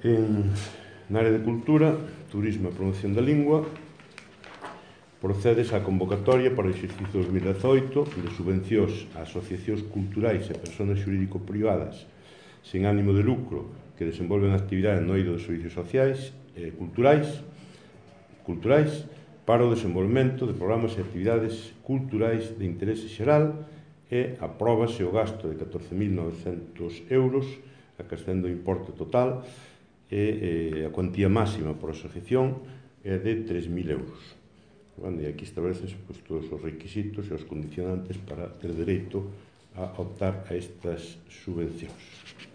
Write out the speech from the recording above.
Na área de cultura, turismo e promoción da lingua, procedes a convocatoria para o exercicio 2018 de subvencións a asociacións culturais e persoas xurídico-privadas sen ánimo de lucro que desenvolven actividades no eido dos servicios sociais e culturais para o desenvolvemento de programas e actividades culturais de interese xeral e apróbase o gasto de 14.900 euros, acrescendo o importe total e a cuantía máxima por asociación é de 3.000 euros. E aquí establecense todos os requisitos e os condicionantes para ter dereito a optar a estas subvencións.